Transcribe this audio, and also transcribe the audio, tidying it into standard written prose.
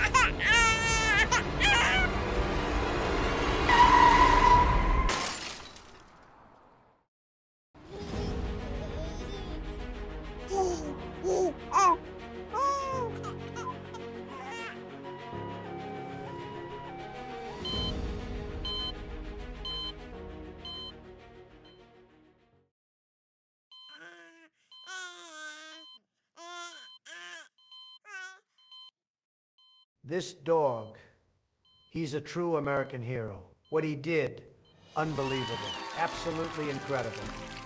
This dog, he's a true American hero. What he did, unbelievable, absolutely incredible.